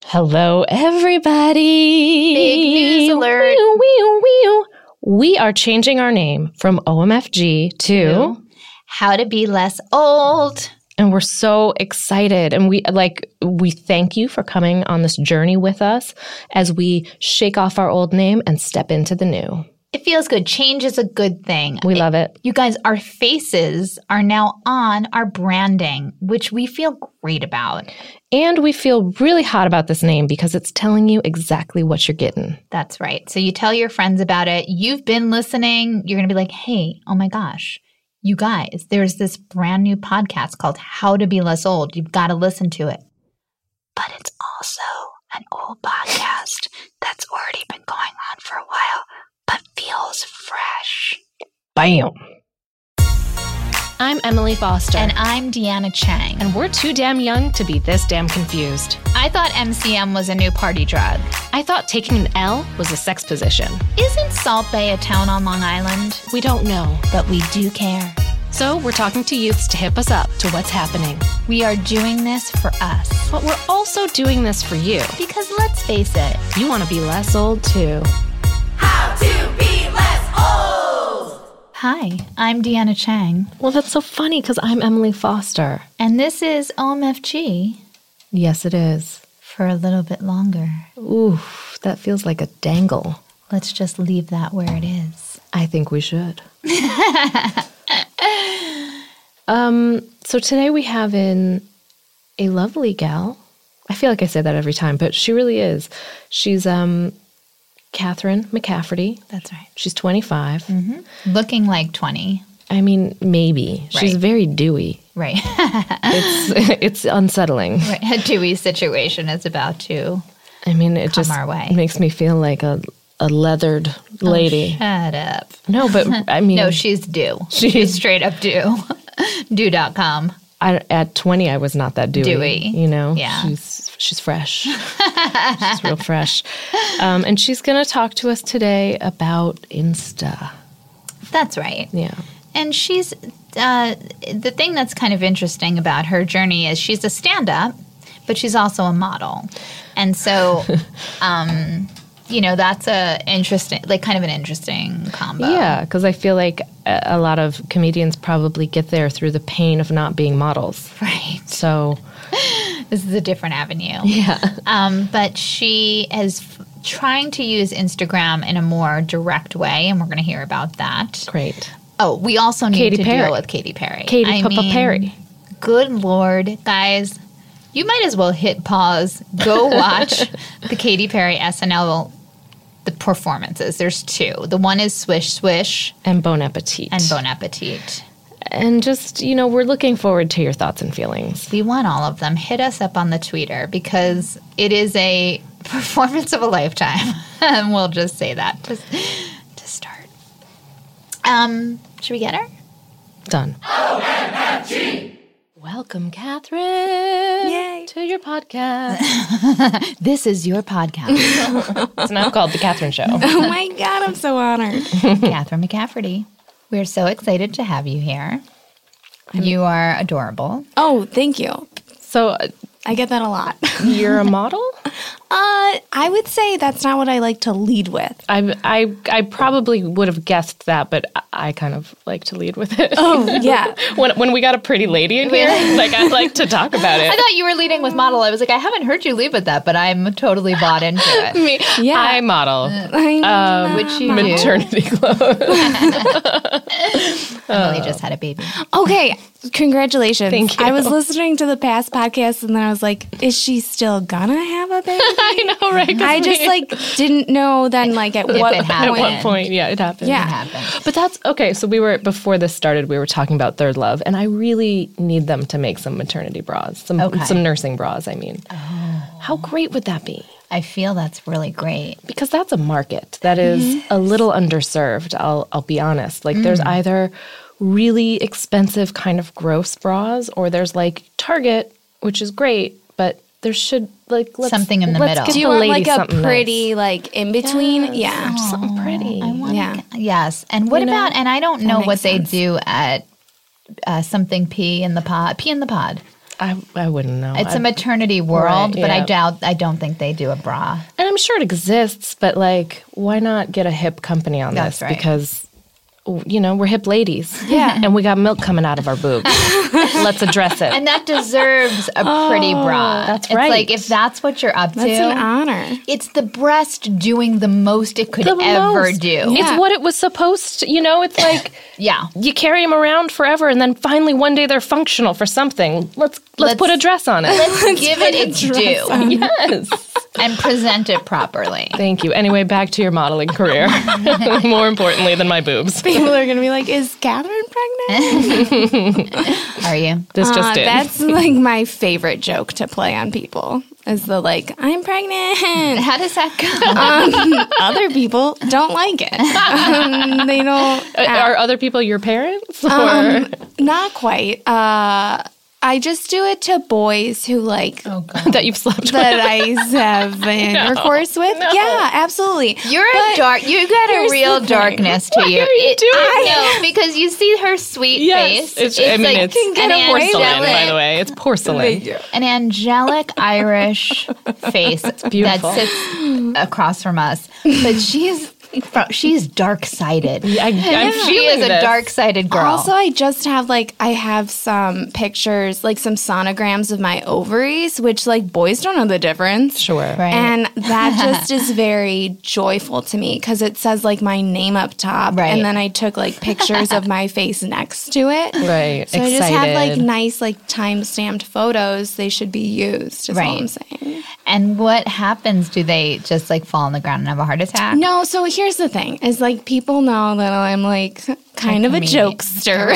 Hello, everybody. Big news alert. We are changing our name from OMFG to How to Be Less Old. And we're so excited. And we thank you for coming on this journey with us as we shake off our old name and step into the new. It feels good. Change is a good thing. We love it. You guys, our faces are now on our branding, which we feel great about. And we feel really hot about this name because it's telling you exactly what you're getting. That's right. So you tell your friends about it. You've been listening. You're going to be like, hey, oh my gosh, you guys, there's this brand new podcast called How to Be Less Old. You've got to listen to it. But it's also an old podcast that's already been going on for a while, but feels fresh. Bam. I'm Emily Foster. And I'm Deanna Chang. And we're too damn young to be this damn confused. I thought MCM was a new party drug. I thought taking an L was a sex position. Isn't Salt Bay a town on Long Island? We don't know. But we do care. So we're talking to youths to hip us up to what's happening. We are doing this for us. But we're also doing this for you. Because let's face it, you want to be less old too. How to be less old! Hi, I'm Deanna Chang. Well, that's so funny because I'm Emily Foster. And this is OMFG. Yes, it is. For a little bit longer. Ooh, that feels like a dangle. Let's just leave that where it is. I think we should. So today we have in a lovely gal. I feel like I say that every time, but she really is. She's Catherine McCafferty. That's right. She's 25. Mm-hmm. Looking like 20. I mean, maybe. Right. She's very dewy. Right. It's unsettling. Right. A dewy situation is about to it just our way. Makes me feel like a leathered lady. Oh, shut up. No, but I mean... No, she's due. She's straight up due. Due.com. At 20, I was not that dewy. You know? Yeah. She's fresh. She's real fresh. And she's going to talk to us today about Insta. That's right. Yeah. And she's, the thing that's kind of interesting about her journey is she's a stand-up, but she's also a model. And so, that's kind of an interesting combo. Yeah, because I feel like a lot of comedians probably get there through the pain of not being models. Right. So this is a different avenue. Yeah. But she is trying to use Instagram in a more direct way, and we're going to hear about that. Great. Oh, we also need Katy to Perry. deal with Katy Perry. Perry. Good Lord, guys. You might as well hit pause. Go watch the Katy Perry SNL the performances. There's two. The one is Swish Swish. And Bon Appetit. And just, we're looking forward to your thoughts and feelings. We want all of them. Hit us up on the Twitter because it is a performance of a lifetime. And we'll just say that to start. Should we get her? Done. OMFG! Welcome, Catherine. Yay. To your podcast. This is your podcast. It's now called The Catherine Show. Oh my God, I'm so honored. Catherine McCafferty. We're so excited to have you here. You are adorable. Oh, thank you. So I get that a lot. You're a model? I would say that's not what I like to lead with. I probably would have guessed that, but I kind of like to lead with it. Oh, yeah. when we got a pretty lady in here, I'd like to talk about it. I thought you were leading with model. I was like, I haven't heard you lead with that, but I'm totally bought into it. Yeah. I model. Which you maternity clothes. Emily just had a baby. Okay. Congratulations. Thank you. I was listening to the past podcast and then I was like, is she still gonna have a baby? I know, right? I just didn't know then at what it point. happened. At what point, yeah, it happened. Yeah. It happened. But that's okay. So before this started, we were talking about Third Love, and I really need them to make some maternity bras, some nursing bras. I mean, how great would that be? I feel that's really great. Because that's a market that is a little underserved. I'll be honest. There's either really expensive kind of gross bras, or there's Target, which is great, but there should something in the middle. Do you want a pretty in between? Yes. Yeah, Just something pretty. Yes. And what about? And I don't know what makes sense. they do at something Pea in the Pod. I wouldn't know. It's a maternity world, Right, but yeah. I don't think they do a bra. And I'm sure it exists, but like, why not get a hip company on That's this? right. Because, we're hip ladies. Yeah. And we got milk coming out of our boobs. Let's address it. And that deserves a pretty bra. That's It's right. like, if that's what you're up That's to, an honor. it's the breast doing the most it could The ever most. do. Yeah. It's what it was supposed to, it's like Yeah. you carry them around forever and then finally one day they're functional for something. Let's put a dress on it. Let's give it its due Yes. and present it properly. Thank you. Anyway, back to your modeling career. More importantly than my boobs. People are going to be like, is Catherine pregnant? Are you? This just in. That's like my favorite joke to play on people is the like, I'm pregnant. How does that go? Other people don't like it. They don't. Are other people your parents? Or? Not quite. I just do it to boys who like Oh, God. That you've slept that with? I have intercourse with. no. Yeah, absolutely. You got a here's real the thing. darkness to you. are you doing I know, because you see her sweet Yes. face. It's an porcelain, by the angelic, way. It's porcelain. an angelic Irish face beautiful. that sits across from us. But she's dark-sided. I'm She is feeling a this. dark-sided girl. Also, I have some pictures, like some sonograms of my ovaries, which like boys don't know the difference. Sure. Right. And that just is very joyful to me because it says like my name up top. Right. And then I took like pictures of my face next to it. Right. So Excited. I just have like nice like time-stamped photos. They should be used, is all Right. I'm saying. And what happens? Do they just like fall on the ground and have a heart attack? No, so here's the thing: is like people know that I'm like kind of a comedic. jokester,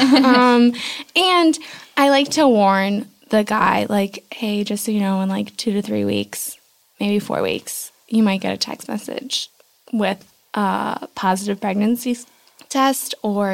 and I like to warn the guy, like, hey, just so you know, in like 2 to 3 weeks, maybe 4 weeks, you might get a text message with a positive pregnancy test, or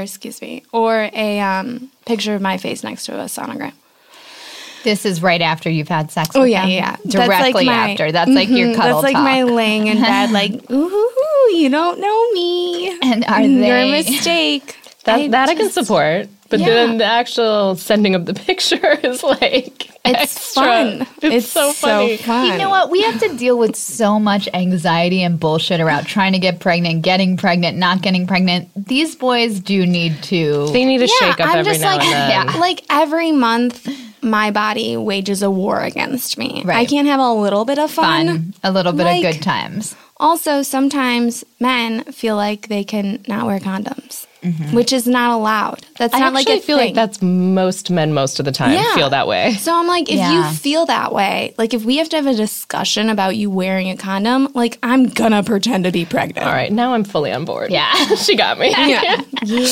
a picture of my face next to a sonogram. This is right after you've had sex Oh with yeah, them? yeah. Directly after. That's like your cuddle That's like talk. my laying in bed, like, ooh, you don't know me. And are You're a they... mistake. That I can just- support. But Yeah. then the actual sending of the picture is like It's extra. fun. It's so funny. fun. You know what? We have to deal with so much anxiety and bullshit around trying to get pregnant, getting pregnant, not getting pregnant. These boys do need to... They need a shake up I'm every just now like, and then. like every month, my body wages a war against me. Right. I can't have a little bit of fun. a little bit Like- of good times. Also, sometimes men feel like they can not wear condoms, which is not allowed. That's I not like actually a feel thing. like that's most men most of the time Yeah. feel that way. So I'm like, if Yeah. you feel that way, like if we have to have a discussion about you wearing a condom, like I'm gonna pretend to be pregnant. All right, now I'm fully on board. Yeah. She got me. Yeah.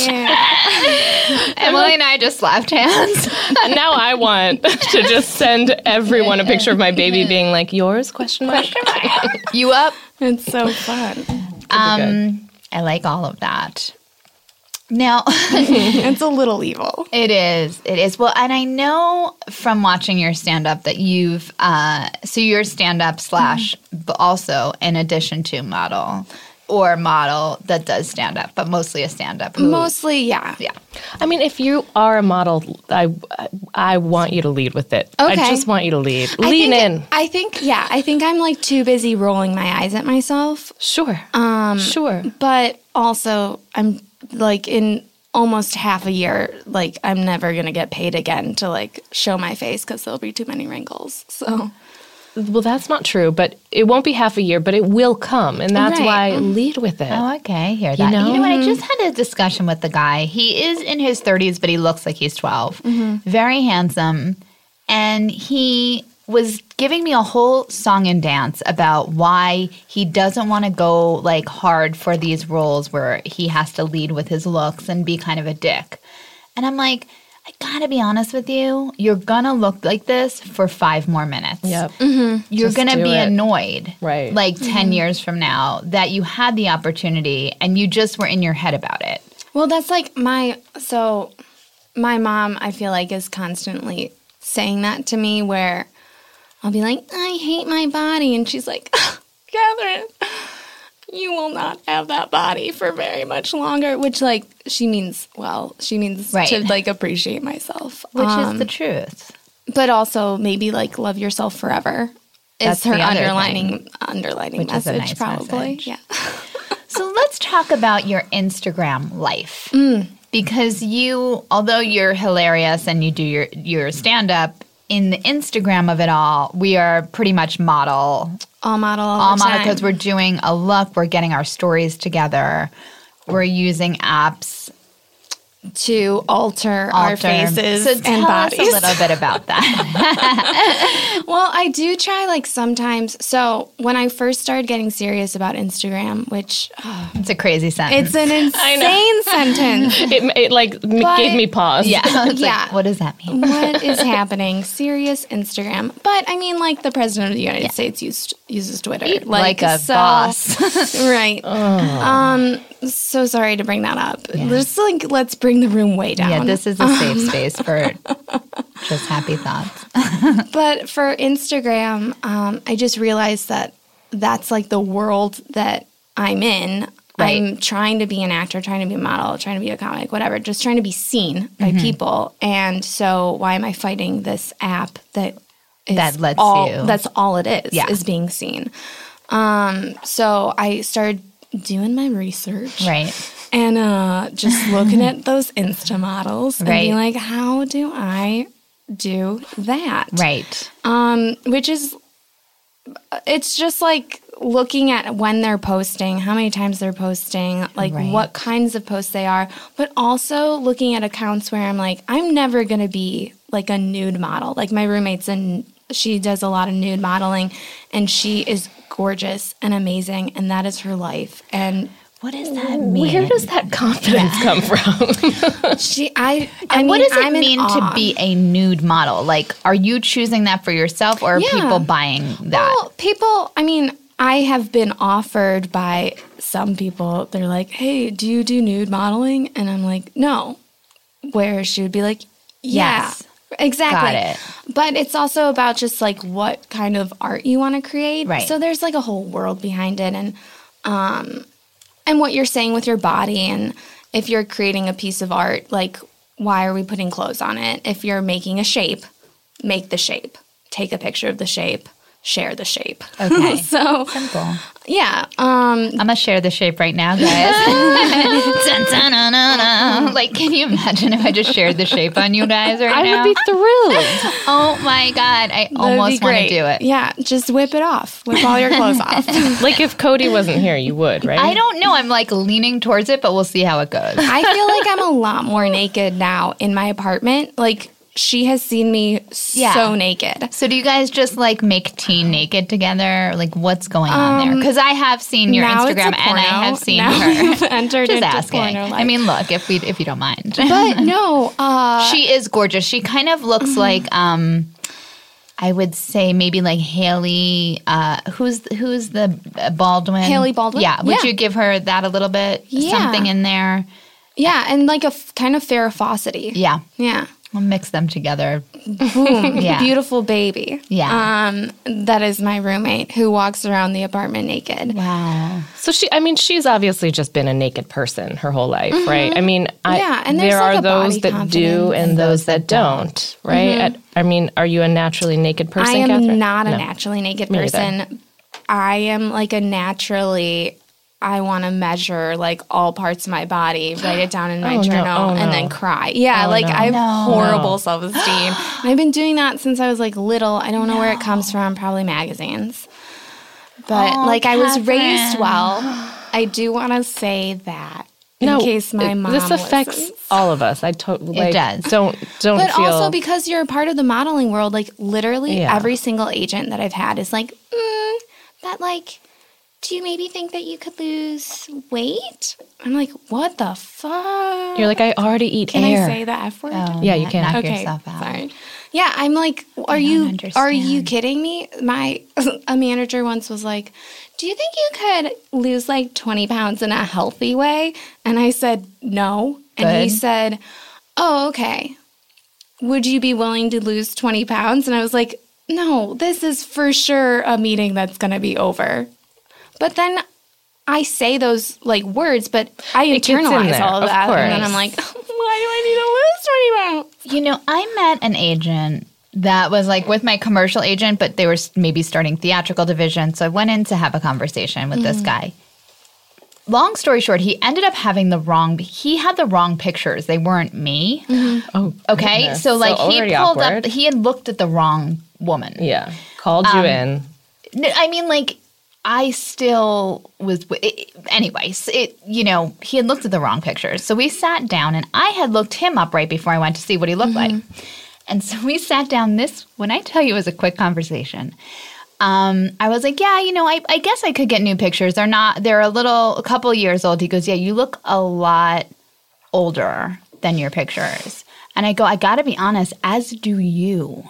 Emily and I just slapped hands. And now I want to just send everyone a picture of my baby being like, yours? Question mark. You up? It's so fun. I like all of that. Now, It's a little evil. it is. It is. Well, and I know from watching your stand-up that you've, so you're stand-up slash, but also in addition to model that does stand-up, but mostly a stand-up. Mostly, yeah. Yeah. I mean, if you are a model, I want you to lead with it. I Okay. just want you to lead. I Lean think- in. I think I'm like too busy rolling my eyes at myself. Sure. Sure. But also, I'm like in almost half a year, like I'm never gonna get paid again to like show my face because there'll be too many wrinkles. So Well, that's not true, but it won't be half a year, but it will come. And that's Right. why lead with it. Oh, okay. I hear that. You know? know what? I just had a discussion with the guy. He is in his 30s, but he looks like he's 12. Very handsome. And he was giving me a whole song and dance about why he doesn't want to go like hard for these roles where he has to lead with his looks and be kind of a dick. And I'm like, I gotta be honest with you. You're gonna look like this for 5 more minutes. Yep. You're Just gonna do be it. annoyed, Right. like 10 years from now, that you had the opportunity and you just were in your head about it. well, that's like my mom, I feel like, is constantly saying that to me where I'll be like, I hate my body. And she's like, Catherine, you will not have that body for very much longer. Which, like, she means Right. to, like, appreciate myself. Which is the truth. but also maybe like love yourself forever That's is her the other underlining Which is a message, nice probably. message. Yeah. So let's talk about your Instagram life. Because although you're hilarious and you do your stand-up, in the Instagram of it all, we are pretty much model. All model Because we're doing a look. We're getting our stories together. We're using apps to alter our faces so and tell bodies. us a little bit about that. Well, I do try like sometimes. So when I first started getting serious about Instagram, which It's a crazy sentence. it's an insane sentence. It like gave me pause. Yeah. It's Yeah. like, what does that mean? What is happening? Serious Instagram. But I mean, like the president of the United States uses Twitter. Like a boss. Right. So sorry to bring that up. Just like, let's bring the room way down. Yeah, this is a safe space for just happy thoughts. But for Instagram, I just realized that that's like the world that I'm in. Right. I'm trying to be an actor, trying to be a model, trying to be a comic, whatever, just trying to be seen by people. And so why am I fighting this app that is That lets all, you- that's all it is, Yeah. is being seen. So I started doing my research. Right. And just looking at those Insta models and being like, how do I do that? Right. Which is, it's just like looking at when they're posting, how many times they're posting, like what kinds of posts they are, but also looking at accounts where I'm like, I'm never going to be like a nude model. Like my roommate's she does a lot of nude modeling and she is gorgeous and amazing and that is her life. And What does that mean? Where does that confidence come from? And what does it mean to awe. be a nude model? Like, are you choosing that for yourself or are people buying that? Well, people, I mean, I have been offered by some people, they're like, hey, do you do nude modeling? And I'm like, no. Where she would be like, yeah. Yes. Exactly. Got it. But it's also about just like what kind of art you want to create. Right. So there's like a whole world behind it and what you're saying with your body and if you're creating a piece of art, like why are we putting clothes on it? If you're making a shape, make the shape. Take a picture of the shape, share the shape. Okay. So Simple. yeah. I'm going to share the shape right now, guys. Dun, dun, dun, dun, dun. Like, can you imagine if I just shared the shape on you guys right I now? would be thrilled. Oh, my God. I That'd almost be want to great. do it. Yeah, just whip it off. Whip all your clothes off. Like if Cody wasn't here, you would, right? I don't know. I'm like leaning towards it, but we'll see how it goes. I feel like I'm a lot more naked now in my apartment. Like she has seen me so naked. So do you guys just like make teen naked together? Like what's going on there? Because I have seen your now it's Instagram a porno. and I have seen Now her. we've entered Just into asking. porno life. I mean, look, if you don't mind. but no, She is gorgeous. She kind of looks like I would say maybe like Haley. Who's the Baldwin? Haley Baldwin? Yeah. Would Yeah. you give her that a little bit? Yeah. Something in there. yeah, and like a kind of Farrah Fawcett-y. Yeah. Yeah. We'll mix them together. Boom. Yeah. Beautiful baby. Yeah. That is my roommate who walks around the apartment naked. Wow. So she's obviously just been a naked person her whole life, right? I mean, Yeah, and there's there like are a those body that do confidence. and those that don't, right? I mean, are you a naturally naked person, I am Catherine? not a No. naturally naked Me neither. person. I am like a naturally, I want to measure like all parts of my body, write it down in my Oh, no. journal, Oh, and no. then cry. Yeah, Oh, like no. I have No. horrible self-esteem. And I've been doing that since I was like little. I don't know where it comes from, probably magazines. But like I was raised Catherine. well. I do want to say that in case my mom This affects listens. all of us. I totally It does. Don't But feel. also because you're a part of the modeling world, like literally Yeah. every single agent that I've had is like, that like, do you maybe think that you could lose weight? I'm like, what the fuck? you're like, I already eat Can air. I say the F word? Oh, Yeah, you can. Knock Okay, yourself out. sorry. Yeah, I'm like, are you kidding me? A manager once was like, do you think you could lose like 20 pounds in a healthy way? And I said, no. And he Good. said, oh, okay. Would you be willing to lose 20 pounds? And I was like, no, this is for sure a meeting that's going to be over. But then I say those like words, but I It gets in internalize there, all of of that. And then course. I'm like, why do I need to lose 20 pounds? You know, I met an agent that was like with my commercial agent, but they were maybe starting theatrical division. So I went in to have a conversation with this guy. Long story short, he ended up having he had the wrong pictures. They weren't me. Oh, Okay. goodness. So like he already pulled awkward. up, he had looked at the wrong woman. Yeah. Called you in. I mean, like, I still was, anyways, he had looked at the wrong pictures. So we sat down and I had looked him up right before I went to see what he looked like. And so we sat down when I tell you it was a quick conversation, I was like, yeah, I guess I could get new pictures. They're a couple years old. He goes, yeah, you look a lot older than your pictures. And I go, I got to be honest, as do you.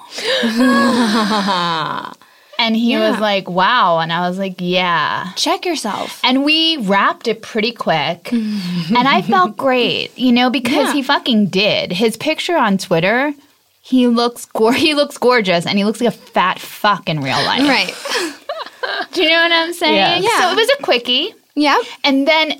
And he was like, wow. And I was like, yeah. Check yourself. And we wrapped it pretty quick. And I felt great, because he fucking did. His picture on Twitter, he looks gorgeous and he looks like a fat fuck in real life. Right. Do you know what I'm saying? Yeah. So it was a quickie. Yeah. And then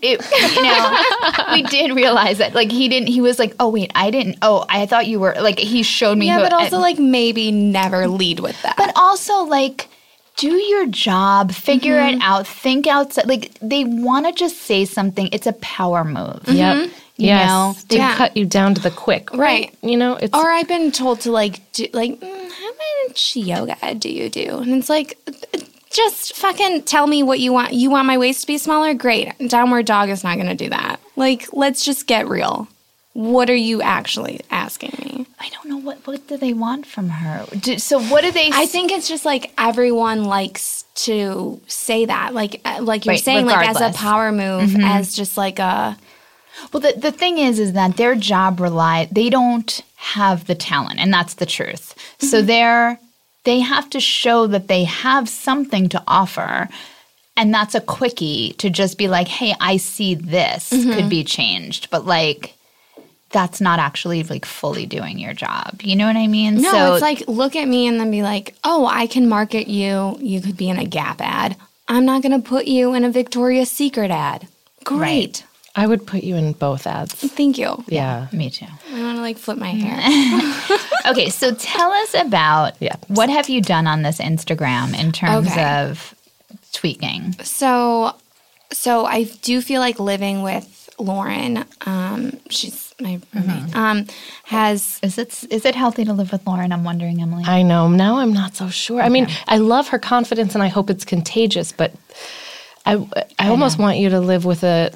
we did realize that he was like, oh wait, I thought you were like, he showed me. Yeah, but also maybe never lead with that. But also do your job, figure it out, think outside. Like they want to just say something. It's a power move. Yep. Yes. To Yeah. cut you down to the quick. Right. It's Or I've been told to do how much yoga do you do? And it's like, just fucking tell me what you want. You want my waist to be smaller? Great. Downward dog is not going to do that. Let's just get real. What are you actually asking me? I don't know what do they want from her. So what do they? I think it's just everyone likes to say that, like you're saying, as a regardless. power move, as just a. Well, the thing is that their job they don't have the talent, and that's the truth. So they have to show that they have something to offer, and that's a quickie to just be like, hey, I see this could be changed, but that's not actually fully doing your job. You know what I mean? No, so, it's look at me and then be like, oh, I can market you. You could be in a Gap ad. I'm not going to put you in a Victoria's Secret ad. Great. Right. I would put you in both ads. Thank you. Yeah. Me too. I want to flip my hair. Okay, so tell us about what have you done on this Instagram in terms of tweaking? So I do feel like living with Lauren, she's my roommate, Is it healthy to live with Lauren? I'm wondering, Emily. I know. Now I'm not so sure. Okay. I mean, I love her confidence and I hope it's contagious, but I almost want you to live with a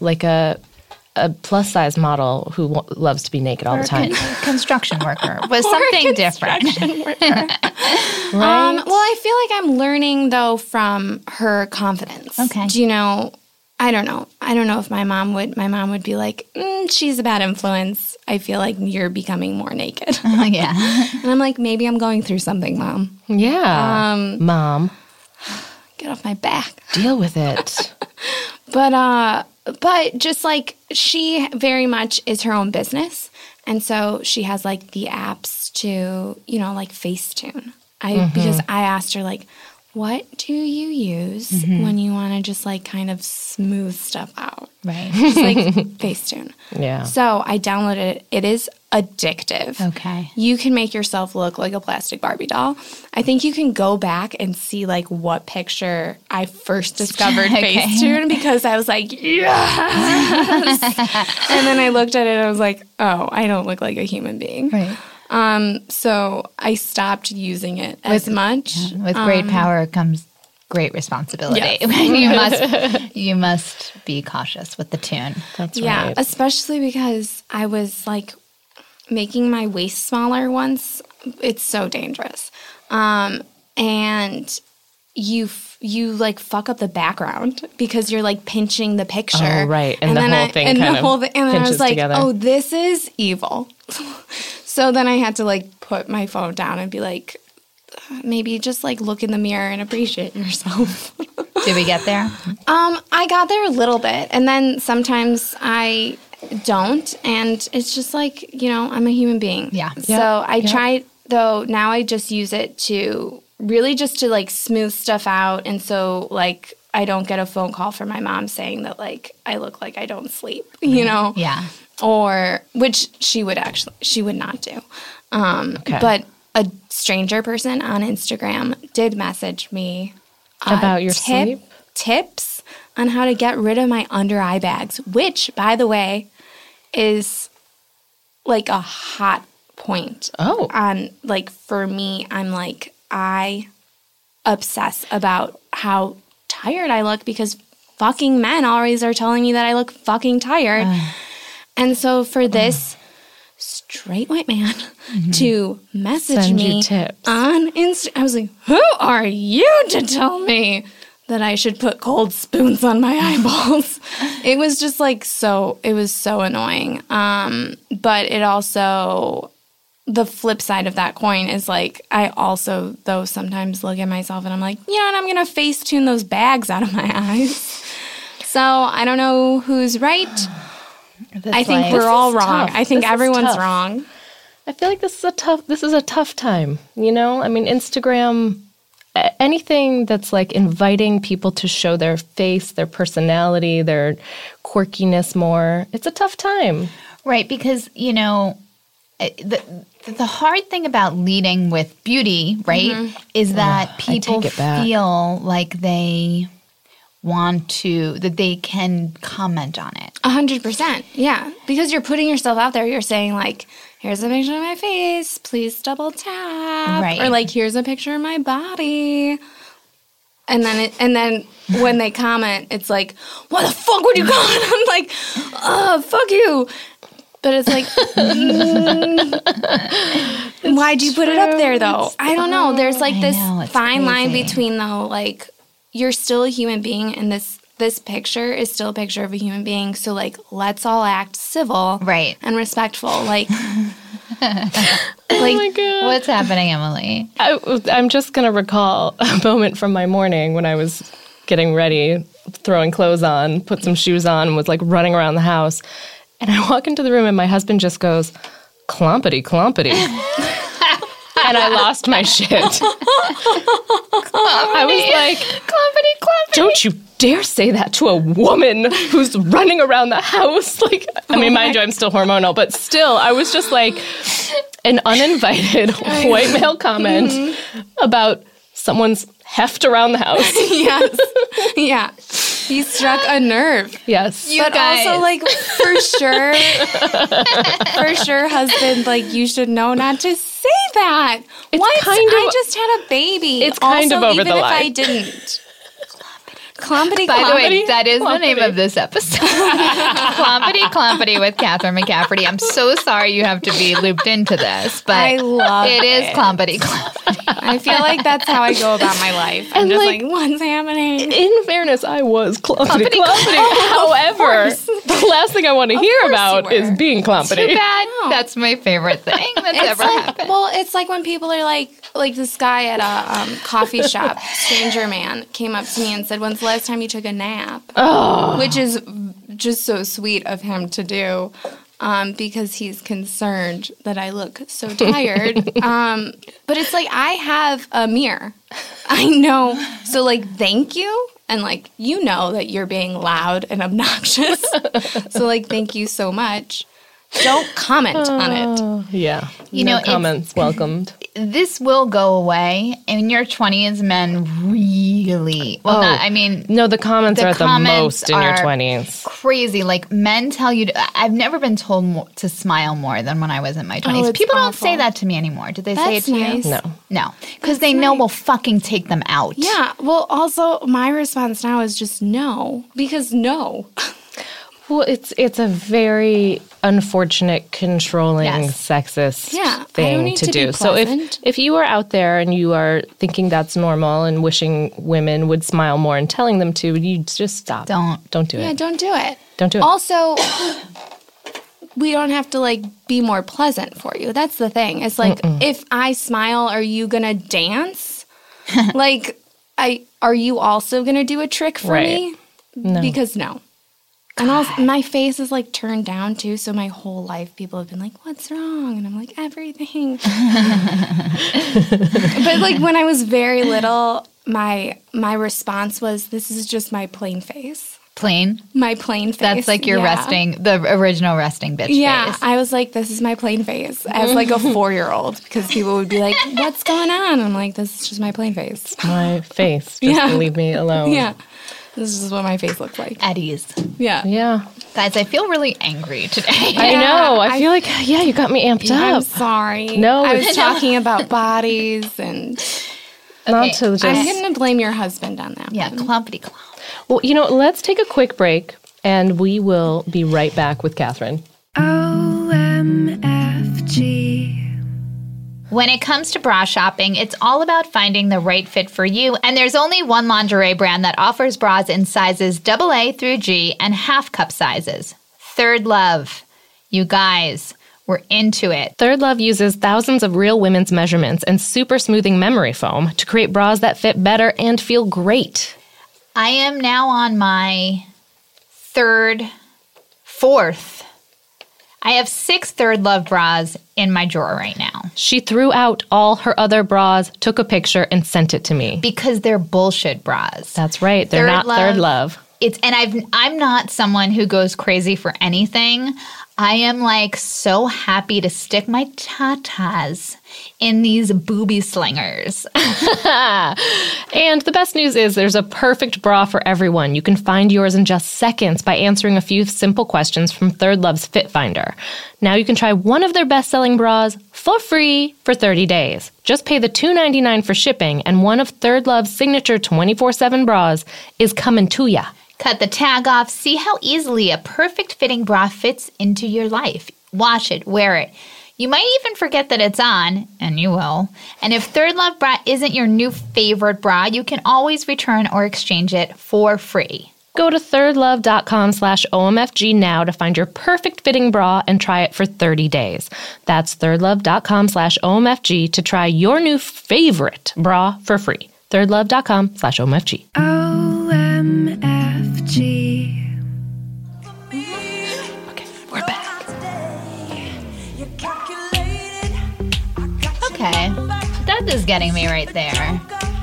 plus size model who loves to be naked all the time. Construction worker was something different. Right? Well, I feel like I'm learning though from her confidence. Okay. Do you know? I don't know. I don't know if my mom would be like, she's a bad influence. I feel like you're becoming more naked. Yeah. And I'm like, maybe I'm going through something, Mom. Yeah. Mom. Get off my back. Deal with it. But just she very much is her own business. And so she has the apps to, Facetune. Because I asked her what do you use when you want to just kind of smooth stuff out? Right. Just Facetune. Yeah. So I downloaded it. It is addictive. Okay. You can make yourself look like a plastic Barbie doll. I think you can go back and see what picture I first discovered Facetune because I was like, yes. And then I looked at it and I was like, oh, I don't look like a human being. Right. So I stopped using it as much. With great power comes great responsibility. You must be cautious with the tune. That's Yeah, right. especially because I was making my waist smaller once. It's so dangerous. And you fuck up the background because you're pinching the picture. Oh, right. And the whole thing kind of and then I was pinches like, together. oh, this is evil. So then I had to put my phone down and be like, maybe just look in the mirror and appreciate yourself. Did we get there? I got there a little bit, and then sometimes I don't, and it's just I'm a human being. Yeah. So I tried, though, now I just use it to really just to smooth stuff out, and so I don't get a phone call from my mom saying that I look like I don't sleep, Yeah. or which she would not do. Okay. But a stranger person on Instagram did message me About your sleep? tips on how to get rid of my under eye bags, which, by the way, is like a hot point. Oh. On, like, for me, I'm like, I obsess about how tired I look because fucking men always are telling me that I look fucking tired. And so for this straight white man to message Send you me tips. on Insta, I was like, who are you to tell me that I should put cold spoons on my eyeballs? It was just like it was so annoying. But it also, the flip side of that coin is like, I also, though, sometimes look at myself and I'm like, you know what, I'm going to Facetune those bags out of my eyes. So I don't know who's right. I think we're all wrong. tough. I think This is everyone's tough. wrong. I feel like this is a tough time, you know? I mean, Instagram, anything that's like inviting people to show their face, their personality, their quirkiness more, it's a tough time. Right, because, you know, the hard thing about leading with beauty, right, is that people take it back. feel like they that they can comment on it. 100%. Yeah. Because you're putting yourself out there. You're saying, like, here's a picture of my face. Please double tap. Right. Or, like, here's a picture of my body. And then when they comment, it's like, what the fuck would you comment? I'm like, fuck you. But it's like, why'd you put it up there, though? I don't know. There's, like, this it's fine line crazy. between, though, like, you're still a human being, and this picture is still a picture of a human being. So, like, let's all act civil, Right. and respectful. Like, Oh my God. What's happening, Emily? I'm just going to recall a moment from my morning when I was getting ready, throwing clothes on, put some shoes on, and was like running around the house. And I walk into the room and my husband just goes, "Clompity, clompity." And I lost my shit. I was like, "Clompity, clompity. Don't you dare say that to a woman who's running around the house." Like, I mean, mind you, I'm still hormonal, but still, I was just like an uninvited white male comment about someone's heft around the house. yes. Yeah. He struck a nerve. Yes. But guys. also, like, for sure, husband, like, you should know not to say that. It's What? kind of- I just had a baby. It's kind Also, of over even the if line. I didn't. Clompity, By the way, clompity. that is the name of this episode. Clompity Clompity with Catherine McCafferty. I'm so sorry you have to be looped into this, but I love it is it. Clompity Clompity. I feel like that's how I go about my life. I'm And, just like, like, what's happening? In fairness, I was clompity, clompity. However, the last thing I want to hear course you about were. is being Too clompity. bad. That's my favorite thing that's It's ever like, happened. well, it's like when people are like this guy at a coffee shop, stranger man, came up to me and said, "When's the last time you took a nap?" Which is just so sweet of him to do, because he's concerned that I look so tired. But it's like, I have a mirror. I know. So, like, thank you. And, like, you know that you're being loud and obnoxious. So, like, thank you so much. Don't comment on it. Yeah. You No know, it's- comments welcomed. This will go away. In your 20s, men really, well, not, I mean, No, the comments The are at the comments most in your are 20s. crazy. Like, men tell you I've never been told to smile more than when I was in my 20s. it's People don't awful. say that to me anymore. Did they say it That's to nice. you? No. No. Because they know we'll fucking take them out. Yeah. Well, also, my response now is just no. Because no. Well, it's a very unfortunate, controlling, Yes. sexist Yeah, I don't thing need to to be do. So pleasant. if you are out there and you are thinking that's normal and wishing women would smile more and telling them to, you just stop. Don't. Don't do Yeah, it. don't do it. Don't do it. Also, we don't have to, like, be more pleasant for you. That's the thing. It's like, if I smile, are you going to dance? Like, are you also going to do a trick for Right. me? No. Because no. And also, my face is, like, turned down, too. So my whole life, people have been like, what's wrong? And I'm like, everything. But, like, when I was very little, my response was, this is just my plain face. Plain? My plain face. That's like your the original resting bitch face. I was like, this is my plain face as like a 4-year-old because people would be like, what's going on? I'm like, this is just my plain face. My face. Just leave me alone. Yeah. This is what my face looks like. At ease. Yeah. Yeah. Guys, I feel really angry today. I know. I feel like, you got me amped I'm up. sorry. No, I was talking about bodies and Not to just... I'm going to blame your husband on that. Yeah, clumpity clomp. Well, let's take a quick break, and we will be right back with Catherine. OMFG. When it comes to bra shopping, it's all about finding the right fit for you, and there's only one lingerie brand that offers bras in sizes AA through G and half cup sizes. Third Love. You guys, we're into it. Third Love uses thousands of real women's measurements and super smoothing memory foam to create bras that fit better and feel great. I am now on my fourth. I have 6 Third Love bras in my drawer right now. She threw out all her other bras, took a picture, and sent it to me. Because they're bullshit bras. That's right. They're not Third Love. I'm not someone who goes crazy for anything. I am like so happy to stick my tatas in these booby slingers. And the best news is there's a perfect bra for everyone. You can find yours in just seconds by answering a few simple questions from Third Love's Fit Finder. Now you can try one of their best-selling bras for free for 30 days. Just pay the $2.99 for shipping, and one of Third Love's signature 24/7 bras is coming to ya. Cut the tag off. See how easily a perfect fitting bra fits into your life. Wash it, wear it. You might even forget that it's on, and you will. And if Third Love bra isn't your new favorite bra, you can always return or exchange it for free. Go to thirdlove.com/OMFG now to find your perfect fitting bra and try it for 30 days. That's thirdlove.com/OMFG to try your new favorite bra for free. thirdlove.com/OMFG. OMFG. Okay, we're back. Okay. That is getting me right there.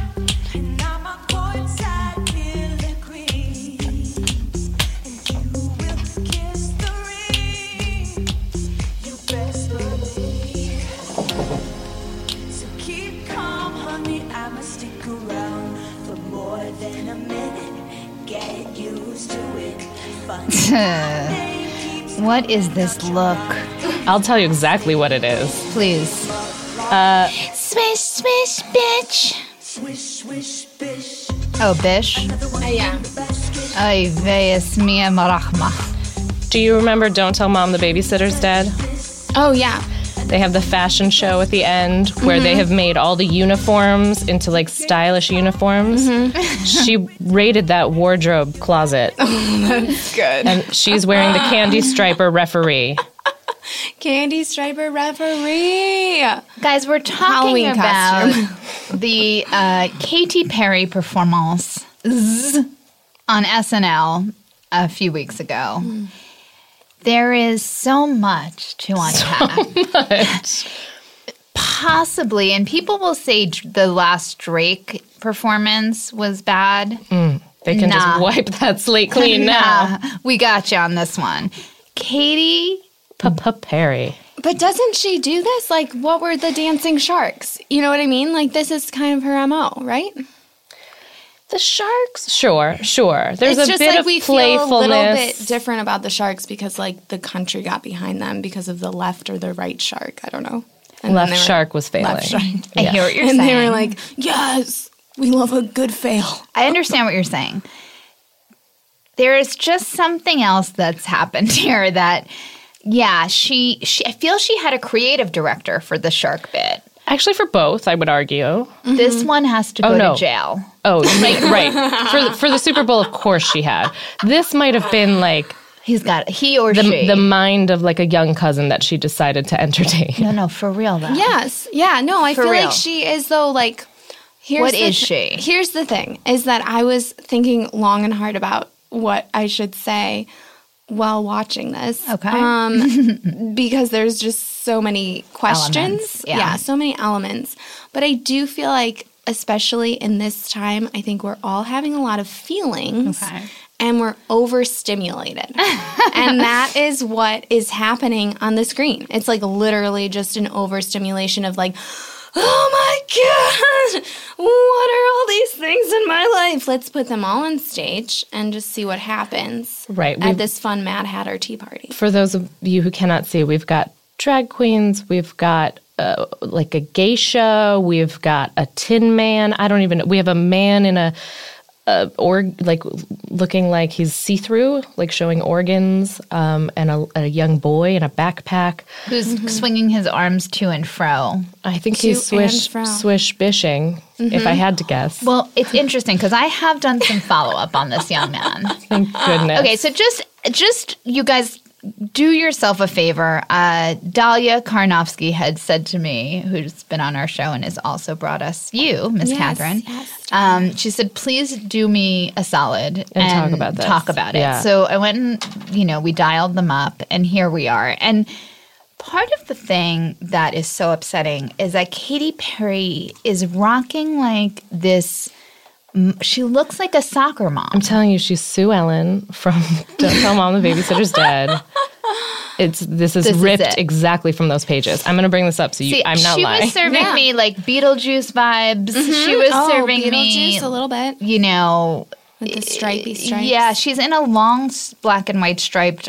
What is this look? I'll tell you exactly what it is. Please. Swish, swish, bitch. Oh, bish? Yeah. Ay, veis mia marachma. Do you remember Don't Tell Mom the Babysitter's Dead? Oh, yeah. They have the fashion show at the end where they have made all the uniforms into like stylish uniforms. She raided that wardrobe closet. That's good. And she's wearing the Candy Striper referee. Candy Striper referee. Guys, we're talking Halloween about costume. the Katy Perry performance on SNL a few weeks ago. There is so much to unpack. Possibly, and people will say the last Drake performance was bad. They can just wipe that slate clean now. We got you on this one. Katy Perry. But doesn't she do this? Like, what were the dancing sharks? You know what I mean? Like, this is kind of her MO, right? The sharks? Sure. There's it's a just bit like of we feel playfulness. a little bit different about the sharks because, like, the country got behind them because of the left or the right shark. I don't know. And Left then they were- shark was failing. Left shark. I hear what you're And saying. they were like, yes, we love a good fail. I understand what you're saying. There is just something else that's happened here that, yeah, she I feel she had a creative director for the shark bit. Actually, for both, I would argue. This one has to go to jail. Oh, right. For the Super Bowl, of course she had. This might have been like He or she. the mind of like a young cousin that she decided to entertain. No, for real though. Yes. Yeah. No, I For feel real. like she is, though, like, What is she? Here's the thing, is that I was thinking long and hard about what I should say while watching this. Okay. Because there's just so many questions. Elements, yeah. So many elements. But I do feel like especially in this time, I think we're all having a lot of feelings. Okay. And we're overstimulated. And that is what is happening on the screen. It's like literally just an overstimulation of like, oh my God, what are all these things in my life? Let's put them all on stage and just see what happens Right. at this fun Mad Hatter tea party. For those of you who cannot see, we've got drag queens, we've got like a geisha, we've got a tin man. I don't even know. We have a man in like looking like he's see-through, like showing organs, and a young boy in a backpack Who's swinging his arms to and fro. I think To he's and fro. swish bishing, if I had to guess. Well, it's interesting because I have done some follow-up on this young man. Thank goodness. Okay, so just you guys do yourself a favor. Dahlia Karnofsky had said to me, who's been on our show and has also brought us you, Miss Catherine. Yes. She said, please do me a solid And talk about this. Talk about it. Yeah. So I went and, we dialed them up, and here we are. And part of the thing that is so upsetting is that Katy Perry is rocking like this. She looks like a soccer mom. I'm telling you, she's Sue Ellen from Don't Tell Mom the Babysitter's Dead. This is ripped it. exactly from those pages. I'm going to bring this up so I'm not she lying. was serving me like Beetlejuice vibes. She was serving me, Beetlejuice a little bit with the stripy stripes. Yeah, she's in a long black and white striped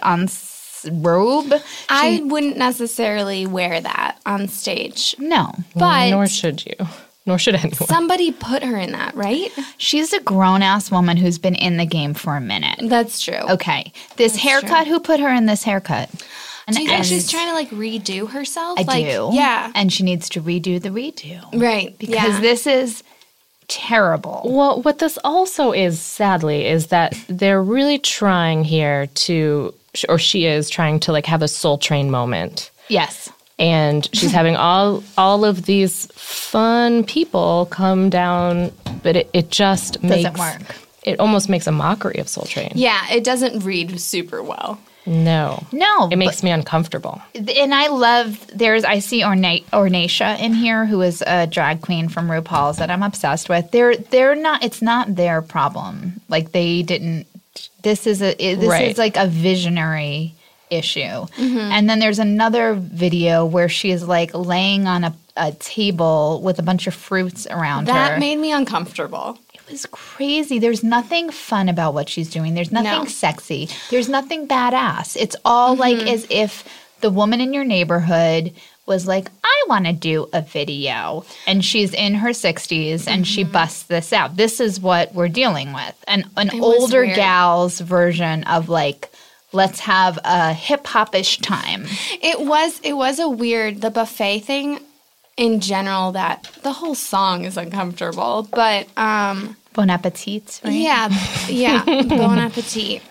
robe. I wouldn't necessarily wear that on stage, No, but Nor should you. Nor should anyone. somebody put her in that, right? she's a grown ass woman who's been in the game for a minute. That's true. Okay, this haircut. Who put her in this haircut? Do you think she's trying to like redo herself? I like, do. Yeah. And she needs to redo the redo. Right. Because this is terrible. Well, what this also is, sadly, is that they're really trying here to, or she is trying to like have a Soul Train moment. Yes. And she's having all of these fun people come down, but it just Doesn't work. It almost makes a mockery of Soul Train. Yeah, it doesn't read super well. No. No. It makes me uncomfortable. And I love, I see Ornacia in here, who is a drag queen from RuPaul's that I'm obsessed with. They're not, it's not their problem. Like they didn't, this is like a visionary issue. Mm-hmm. And then there's another video where she is like laying on a table with a bunch of fruits around her. That made me uncomfortable. It was crazy. There's nothing fun about what she's doing. There's nothing sexy. There's nothing badass. It's all like as if the woman in your neighborhood was like, I want to do a video. And she's in her 60s and she busts this out. This is what we're dealing with. An older weird. gal's version of like, let's have a hip-hop-ish time. It was a weird, the buffet thing in general, that the whole song is uncomfortable, but Bon appetit, right? yeah, bon appetit.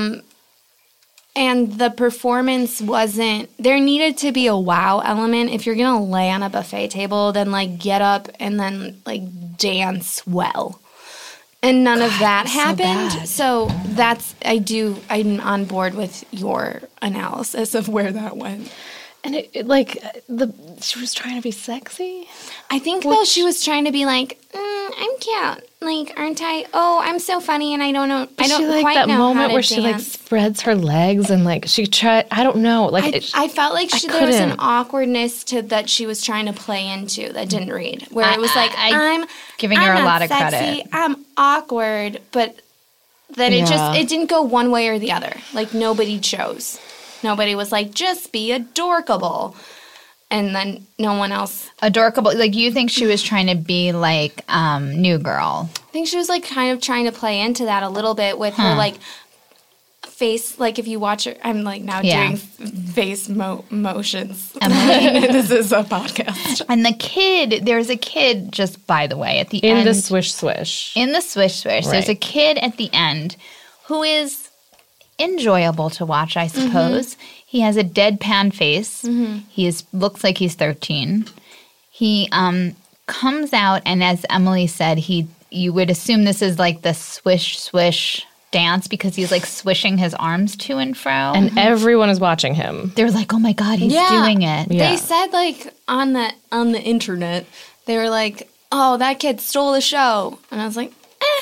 And the performance wasn't, there needed to be a wow element. If you're going to lay on a buffet table, then like get up and then like dance well. And none of that happened. So that's, I'm on board with your analysis of where that went. And she was trying to be sexy. I think though she was trying to be like, I'm cute. Like, aren't I? Oh, I'm so funny, and I don't know. I don't she like quite that know moment how to where dance. she like spreads her legs and like she tried. I don't know. Like I felt like there was an couldn't. awkwardness to that she was trying to play into that didn't read. Where it was like, I'm giving her I'm a not lot of sexy, credit. I'm awkward, but then it didn't go one way or the other. Like nobody chose. Nobody was like, just be adorkable. And then no one else. Adorkable. Like, you think she was trying to be like New Girl? I think she was like kind of trying to play into that a little bit with her like face. Like if you watch her, I'm like now doing face motions. This is a podcast. And there's a kid, just by the way, at the end. in the swish swish. In the swish swish. Right. There's a kid at the end who is enjoyable to watch, I suppose. He has a deadpan face. He looks like he's 13. He comes out, and as Emily said, you would assume this is like the swish swish dance because he's like swishing his arms to and fro. And everyone is watching him. they're like, oh my God, he's doing it. Yeah. They said like on the internet, they were like, oh, that kid stole the show. And I was like,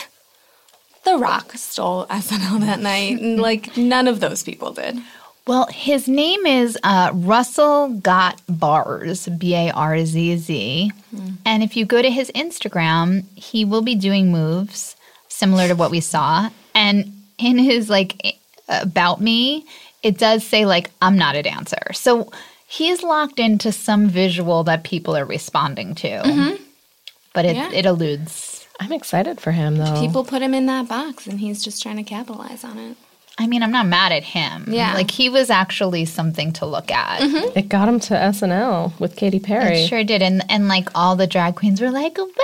The Rock stole SNL that night. And like, none of those people did. Well, his name is Russell Got Bars, Barzz. And if you go to his Instagram, he will be doing moves similar to what we saw. And in his, like, About Me, it does say, like, I'm not a dancer. So he's locked into some visual that people are responding to. But it eludes. I'm excited for him, though. People put him in that box, and he's just trying to capitalize on it. I mean, I'm not mad at him. Yeah. Like, he was actually something to look at. It got him to SNL with Katy Perry. It sure did. And like, all the drag queens were like, wow.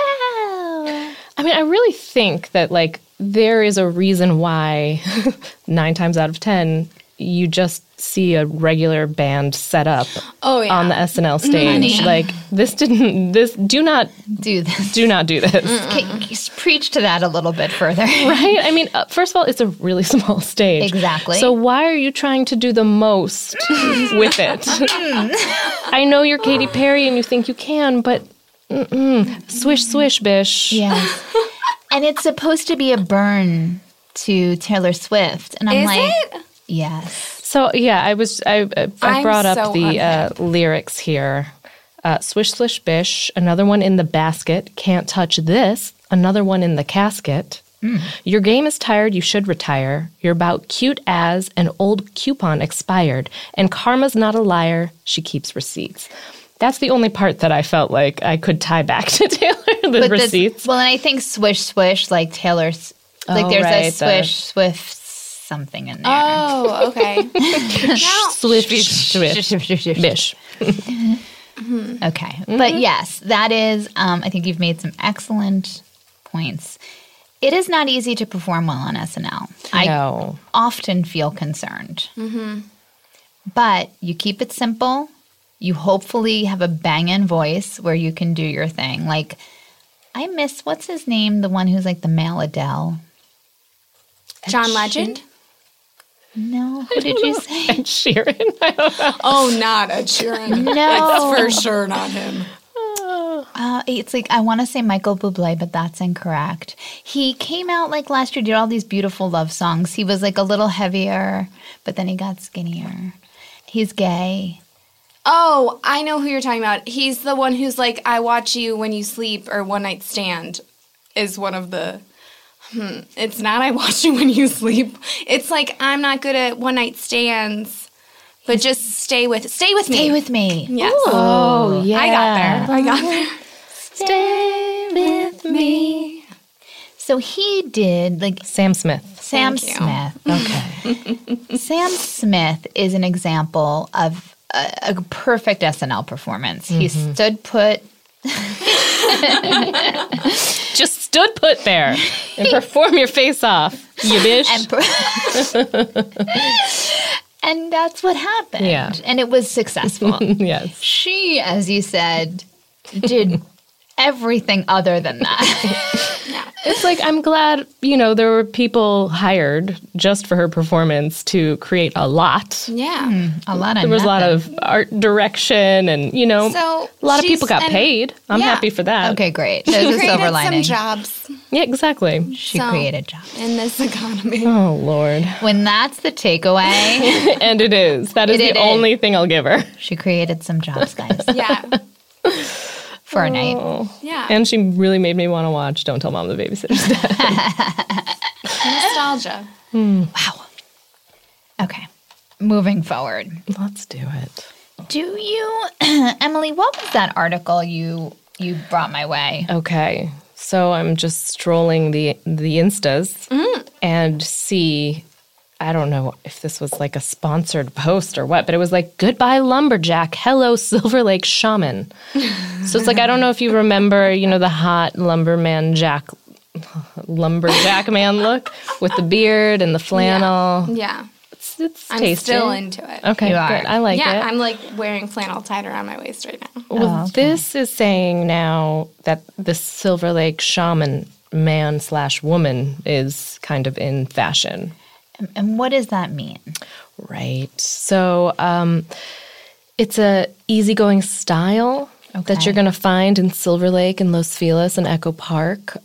I mean, I really think that, like, there is a reason why 9 times out of 10 you just see a regular band set up on the SNL stage. Like, do not Do this. do not do this. Okay, preach to that a little bit further. Right? I mean, first of all, it's a really small stage. Exactly. So why are you trying to do the most with it? I know you're Katy Perry and you think you can, but swish, swish, bish. Yes. And it's supposed to be a burn to Taylor Swift. And I'm Is like, it? yes. So, yeah, I brought up so the lyrics here. Swish, swish, bish. Another one in the basket. Can't touch this. Another one in the casket. Your game is tired. You should retire. You're about cute as an old coupon expired. And karma's not a liar. She keeps receipts. That's the only part that I felt like I could tie back to Taylor, the receipts. Well, and I think swish, swish, like Taylor's, like there's a swish, swift something in there. Oh, okay. Swish, swish, bish. Okay. But yes, that is, I think you've made some excellent points. It is not easy to perform well on SNL. No. I often feel concerned. But you keep it simple. You hopefully have a bang-in voice where you can do your thing. Like, I miss, what's his name? The one who's like the male Adele. John Legend? No, who did you say? Ed Sheeran. I don't know. Oh, not Ed Sheeran. No. That's for sure not him. It's like, I want to say Michael Bublé, but that's incorrect. He came out like last year, did all these beautiful love songs. He was like a little heavier, but then he got skinnier. He's gay. Oh, I know who you're talking about. He's the one who's like, I watch you when you sleep, or One Night Stand is one of the... It's not I watch you when you sleep. It's like, I'm not good at one night stands, but just stay with me. Stay with me. Yes. Oh, yeah. I got there. Stay with me. So he did, like, Sam Smith. Sam Thank you. Smith. Okay. Sam Smith is an example of a perfect SNL performance. He stood put. Just stood put there and perform your face off, you bitch. And that's what happened. Yeah. And it was successful. Yes. She, as you said, did everything other than that. It's like, I'm glad, there were people hired just for her performance to create a lot. Yeah. A lot of There was a lot nothing. of art direction and, So a lot of she's- people got and- paid. I'm yeah. happy for that. Okay, great. There's a silver Created lining. some jobs Yeah, exactly. She So- created jobs. in this economy. Oh, Lord. When that's the takeaway, And it is. That is It the is. only thing I'll give her. she created some jobs, guys, Yeah. for a night. Yeah. And she really made me want to watch Don't Tell Mom the Babysitter's Dead. Nostalgia. Wow. Okay. Moving forward. Let's do it. Do you, Emily, what was that article you brought my way? Okay. So I'm just strolling the Instas and see, I don't know if this was like a sponsored post or what, but it was like, goodbye lumberjack, hello Silver Lake shaman. So it's like, I don't know if you remember, the hot lumberjack man look with the beard and the flannel. Yeah. It's I'm tasty. still into it. Okay, You are. good. I like Yeah, it. I'm like wearing flannel tied around my waist right now. Well, this is saying now that the Silver Lake shaman man/woman is kind of in fashion. And what does that mean? Right. So it's a easygoing style that you're going to find in Silver Lake and Los Feliz and Echo Park.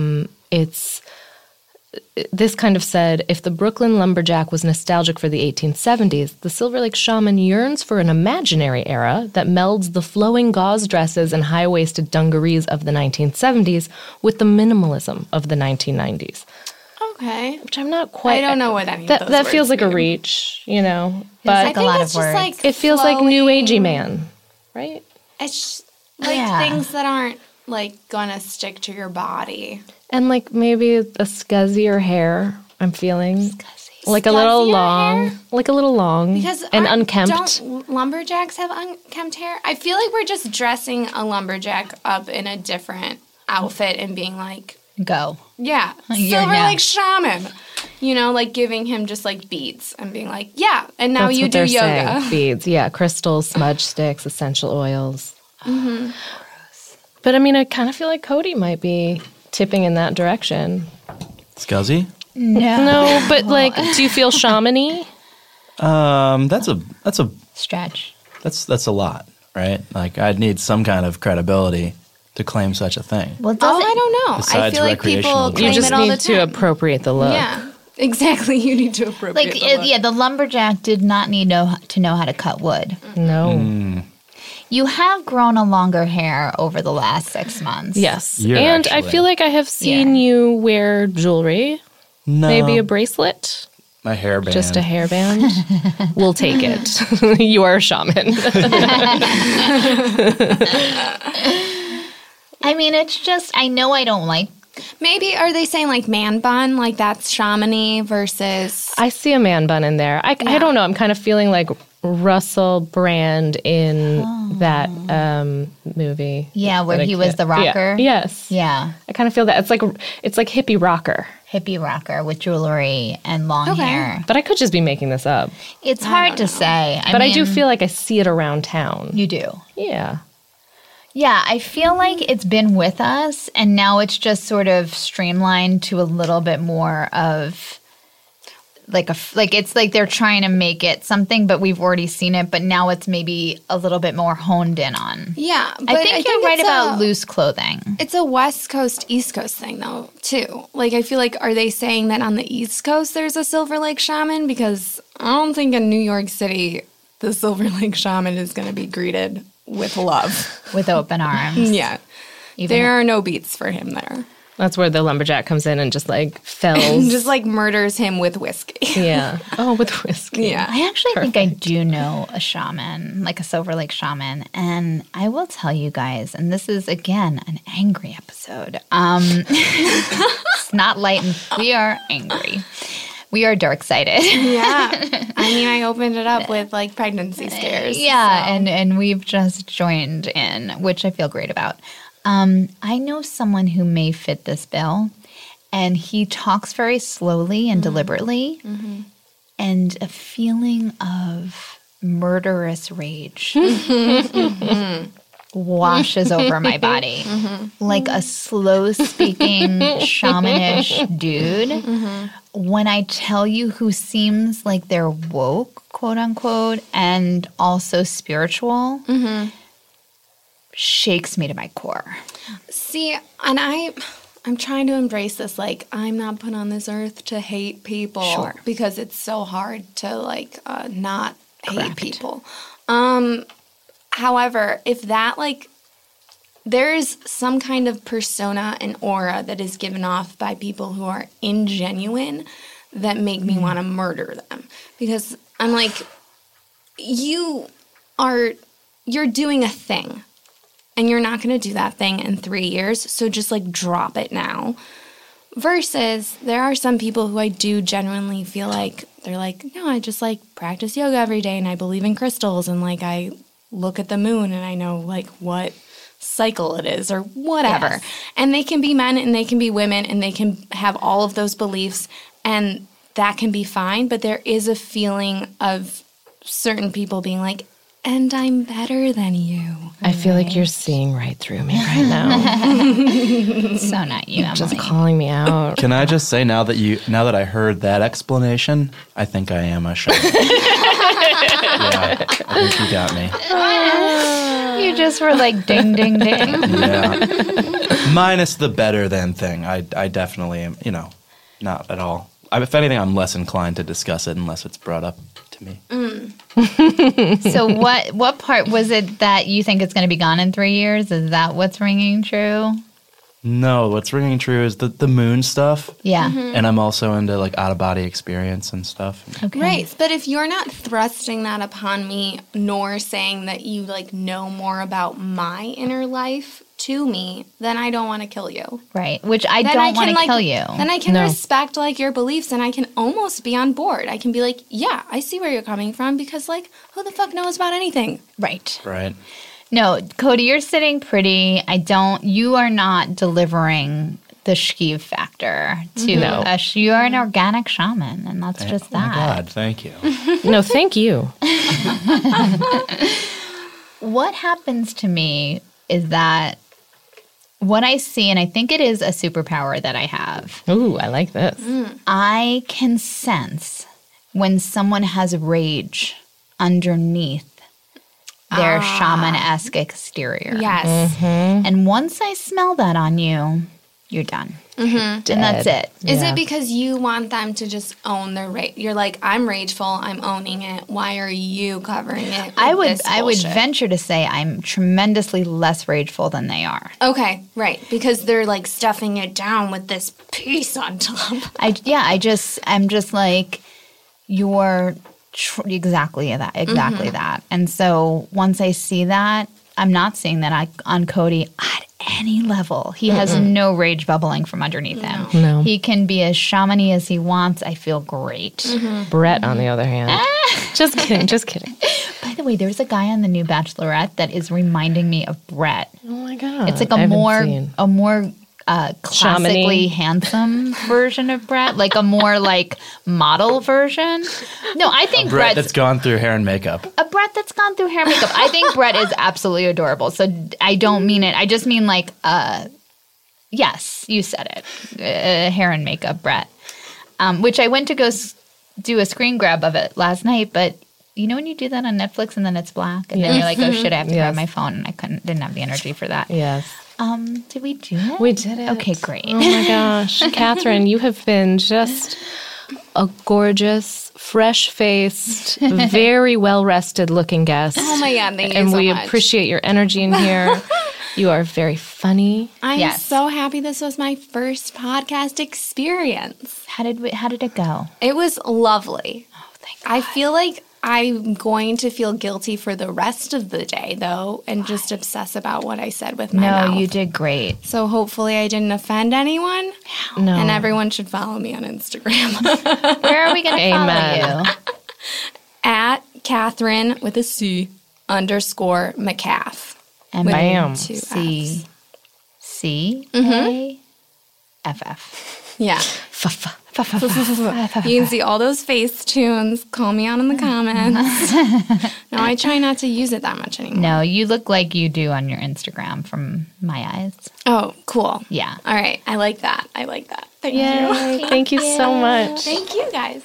This kind of said, if the Brooklyn lumberjack was nostalgic for the 1870s, the Silver Lake shaman yearns for an imaginary era that melds the flowing gauze dresses and high-waisted dungarees of the 1970s with the minimalism of the 1990s. Okay. Which I'm not quite... I don't know what any of those That feels words like a mean. reach, you know. But I think a lot it's of just words. like it feels like new flowing- agey man, right? It's like Yeah. things that aren't like gonna stick to your body. And like maybe a scuzzier hair, I'm feeling. Like a little Scuzzier long. hair? Like a little long. Because and unkempt. Don't lumberjacks have unkempt hair? I feel like we're just dressing a lumberjack up in a different outfit and being like, Go. yeah, You're Silver now. Lake shaman. You know, like giving him just like beads and being like, yeah, and now That's you what do they're yoga. saying. Beads, yeah, crystals, smudge sticks, essential oils. Mm-hmm. But I mean, I kind of feel like Cody might be tipping in that direction. Scuzzy? No, but like, do you feel shamany? That's a Stretch. that's a lot, right? Like I'd need some kind of credibility to claim such a thing. Well, Oh, I don't know. I Besides feel like recreational people You You claim just it all the need to time. appropriate the look. Yeah, exactly. You need to appropriate like the look. yeah, the lumberjack did not need to know how to cut wood. No. You have grown a longer hair over the last 6 months. Yes. You're and I actually- feel like I have seen you wear jewelry, No, maybe a bracelet. my hairband. Just a hairband? We'll take it. You are a shaman. I mean, it's just I know I don't like. Maybe are they saying like man bun, like that's shamany versus? I see a man bun in there. I don't know. I'm kind of feeling like Russell Brand in that movie. Yeah, where that I he was can't- the rocker. Yeah. Yes. Yeah, I kind of feel that. It's like hippie rocker. hippie rocker with jewelry and long hair. But I could just be making this up. It's hard to say. But I do feel like I see it around town. you do. Yeah. Yeah, I feel like it's been with us, and now it's just sort of streamlined to a little bit more of like it's like they're trying to make it something, but we've already seen it. But now it's maybe a little bit more honed in on. Yeah, but I think you're right it's about a- loose clothing. It's a West Coast, East Coast thing, though, too. Like, I feel like, are they saying that on the East Coast there's a Silver Lake shaman? Because I don't think in New York City the Silver Lake shaman is going to be greeted with love. With open arms. Yeah. Even There are no beats for him there. That's where the lumberjack comes in and just like fells. Just like murders him with whiskey. yeah. Oh, with whiskey. Yeah. I actually think I do know a shaman, like a Silver Lake shaman, and I will tell you guys, and this is again an angry episode. It's not light, and we are angry. We are dark-sided. Yeah. I mean, I opened it up with like pregnancy scares. Yeah, so. and we've just joined in, which I feel great about. I know someone who may fit this bill, and he talks very slowly and deliberately, and a feeling of murderous rage washes over my body. Like a slow-speaking, shamanish dude. When I tell you who seems like they're woke, quote unquote, and also spiritual, shakes me to my core. See, and I'm trying to embrace this. Like, I'm not put on this earth to hate people. Sure. Because it's so hard to like not hate Correct. people. However, if that like there's some kind of persona and aura that is given off by people who are ingenuine that make me want to murder them, because I'm like, you're doing a thing. And you're not going to do that thing in 3 years, so just, like, drop it now. Versus, there are some people who I do genuinely feel like, they're like, no, I just, like, practice yoga every day, and I believe in crystals, and, like, I look at the moon, and I know, like, what cycle it is, or whatever. Yes. And they can be men, and they can be women, and they can have all of those beliefs, and that can be fine, but there is a feeling of certain people being like, and I'm better than you. I feel like you're seeing right through me right now. So not you, Emily. Just calling me out. Can I just say now that I heard that explanation, I think I am a shaman. Yeah, I think you got me. You just were like, ding, ding, ding. Yeah. Minus the better than thing. I definitely am, not at all. If anything, I'm less inclined to discuss it unless it's brought up to me. So what part was it that you think it's going to be gone in 3 years? Is that what's ringing true? No, what's ringing true is the moon stuff. Yeah. And I'm also into like out of body experience and stuff. Okay. Right, but if you're not thrusting that upon me, nor saying that you like know more about my inner life to me, then I don't want to kill you. Right. Which I Then don't want to like, kill you. Then I can No. respect like your beliefs, and I can almost be on board. I can be like, yeah, I see where you're coming from, because like, who the fuck knows about anything? Right. Right. No, Cody, you're sitting pretty. You are not delivering the Shkiv factor to No. us. You are an organic shaman, and that's just Oh my that. God, thank you. No, thank you. What happens to me is that what I see, and I think it is a superpower that I have, Ooh, I like this. I can sense when someone has rage underneath their shaman-esque exterior. Yes. And once I smell that on you, you're done. And that's it. Is Yeah. it because you want them to just own their rage? You're like, I'm rageful, I'm owning it. Why are you covering it? With I would this bullshit? venture to say I'm tremendously less rageful than they are. Okay, right, because they're like stuffing it down with this piece on top. I'm just like, you're exactly that. And so once I see that, I'm not seeing that on Cody at any level. He has no rage bubbling from underneath him. No. He can be as shamany as he wants. I feel great. Brett, on the other hand. Just kidding, just kidding. By the way, there's a guy on the new Bachelorette that is reminding me of Brett. Oh my God. It's like I a haven't more seen. classically Shamany. handsome version of Brett, like a more like model version. No, I think Brett Brett's that's gone through hair and makeup. a Brett that's gone through hair and makeup. I think Brett is absolutely adorable. So I don't mean it. I just mean like, yes, you said it. Hair and makeup, Brett. Which I went to go do a screen grab of it last night, but you know when you do that on Netflix and then it's black and then you're like, oh shit, I have to grab Yes. my phone, and I didn't have the energy for that. Yes. Did we do it? We did it. Okay, great. Oh my gosh. Catherine, you have been just a gorgeous, fresh-faced, very well-rested looking guest. Oh my God, thank you And so we much. appreciate your energy in here. You are very funny. I'm Yes. so happy this was my first podcast experience. How did it go? It was lovely. Oh, thank I feel like I'm going to feel guilty for the rest of the day, though, and just obsess about what I said with my mouth. No, you did great. So hopefully I didn't offend anyone, No. and everyone should follow me on Instagram. Where are we going to Amen. follow you? At Catherine with a C _ McCaff. And With Bam. 2 C Fs. C A F F. Yeah. You can see all those face tunes. Call me out in the comments. No, I try not to use it that much anymore. No, you look like you do on your Instagram from my eyes. Oh, cool. Yeah. All right. I like that. Thank you. Yay. Thank you so much. Thank you, guys.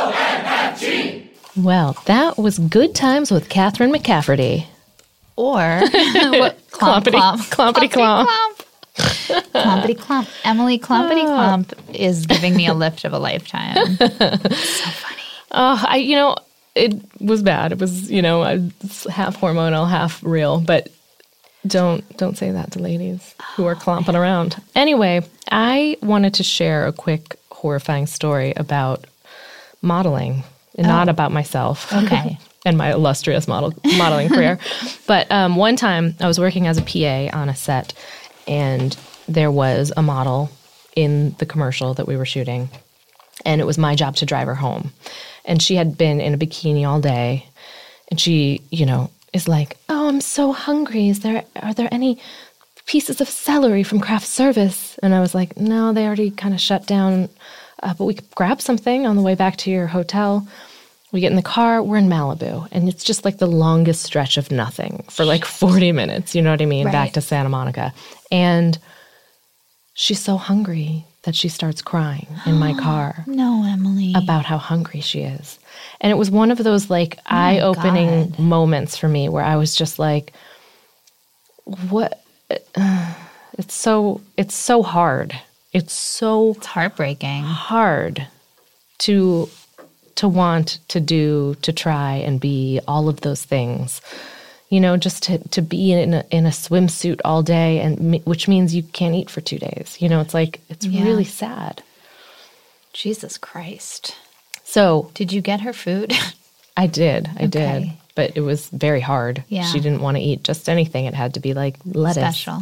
Well, that was Good Times with Catherine McCafferty. Or what, Clompity, clompity clomp. Clompity clomp. Emily Clompity Clomp is giving me a lift of a lifetime. Oh, it was bad. It was, it's half hormonal, half real. But don't say that to ladies who are clomping around. Anyway, I wanted to share a quick horrifying story about modeling, and not about myself. Okay. And my illustrious modeling career. But one time I was working as a PA on a set, and there was a model in the commercial that we were shooting, and it was my job to drive her home. And she had been in a bikini all day, and she, is like, oh, I'm so hungry. Are there any pieces of celery from craft service? And I was like, no, they already kind of shut down, but we could grab something on the way back to your hotel. We get in the car, we're in Malibu, and it's just like the longest stretch of nothing for like 40 minutes, you know what I mean, Right. back to Santa Monica. And she's so hungry that she starts crying in my car No, Emily. about how hungry she is. And it was one of those like eye-opening God. moments for me where I was just like, what it's so hard. It's heartbreaking. hard to want to do, to try and be all of those things. You know, just to be in a swimsuit all day, and which means you can't eat for 2 days. You know, it's like, it's really sad. Jesus Christ. So Did you get her food? I did. Okay. But it was very hard. Yeah. She didn't want to eat just anything. It had to be like lettuce. Special.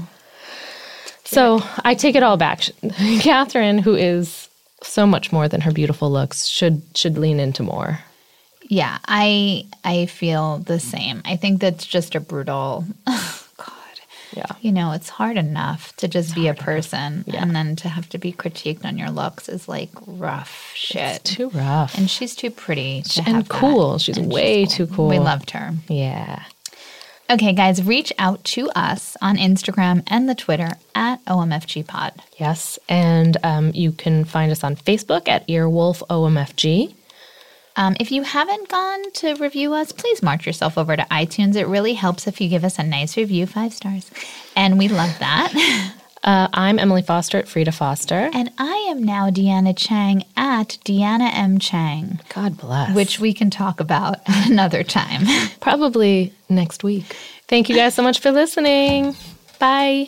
So I take it all back. Catherine, who is so much more than her beautiful looks, should lean into more. Yeah, I feel the same. I think that's just a brutal, God. Yeah. You know, it's hard enough to just be a person, and then to have to be critiqued on your looks is like rough shit. It's too rough. And she's too pretty to And have that. cool. She's And way too cool. We loved her. Yeah. Okay, guys, reach out to us on Instagram and the Twitter at OMFGpod. Yes. And you can find us on Facebook at Earwolf OMFG. If you haven't gone to review us, please march yourself over to iTunes. It really helps if you give us a nice review, 5 stars. And we love that. I'm Emily Foster at Frida Foster. And I am now Deanna Chang at Deanna M. Chang, God bless. which we can talk about another time. probably next week. Thank you guys so much for listening. Bye.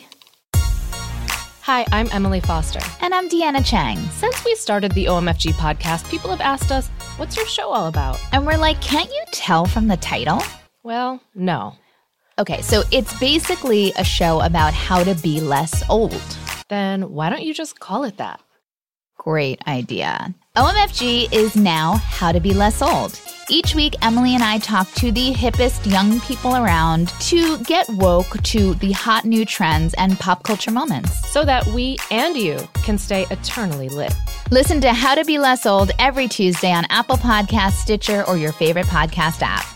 Hi, I'm Emily Foster. And I'm Deanna Chang. Since we started the OMFG podcast, people have asked us, what's your show all about? And we're like, can't you tell from the title? Well, no. Okay, so it's basically a show about how to be less old. Then why don't you just call it that? Great idea. OMFG is now How to Be Less Old. Each week, Emily and I talk to the hippest young people around to get woke to the hot new trends and pop culture moments. So that we and you can stay eternally lit. Listen to How to Be Less Old every Tuesday on Apple Podcasts, Stitcher, or your favorite podcast app.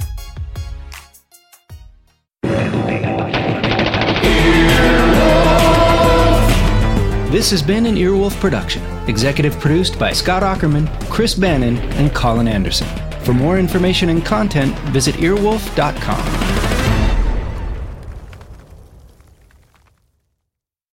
This has been an Earwolf production, executive produced by Scott Ackerman, Chris Bannon, and Colin Anderson. For more information and content, visit earwolf.com.